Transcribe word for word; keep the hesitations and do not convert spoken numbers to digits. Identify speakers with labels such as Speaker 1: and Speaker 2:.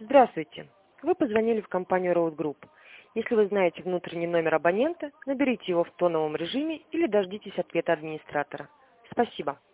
Speaker 1: Здравствуйте! Вы позвонили в компанию Road Group. Если вы знаете внутренний номер абонента, наберите его в тоновом режиме или дождитесь ответа администратора. Спасибо.